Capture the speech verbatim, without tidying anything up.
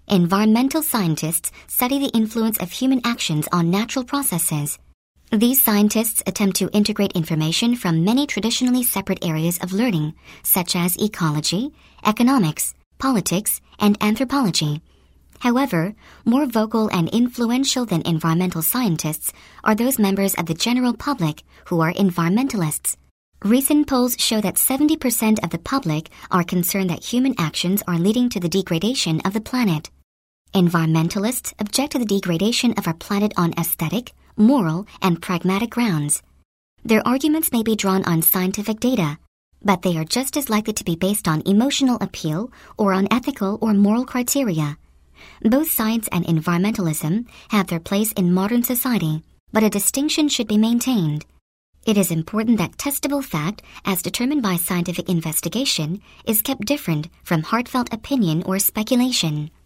Environmental scientists study the influence of human actions on natural processes. These scientists attempt to integrate information from many traditionally separate areas of learning, such as ecology, economics, politics, and anthropology. However, more vocal and influential than environmental scientists are those members of the general public who are environmentalists. Recent polls show that seventy percent of the public are concerned that human actions are leading to the degradation of the planet. Environmentalists object to the degradation of our planet on aesthetic, moral, and pragmatic grounds. Their arguments may be drawn on scientific data, but they are just as likely to be based on emotional appeal or on ethical or moral criteria. Both science and environmentalism have their place in modern society, but a distinction should be maintained. It is important that testable fact, as determined by scientific investigation, is kept different from heartfelt opinion or speculation.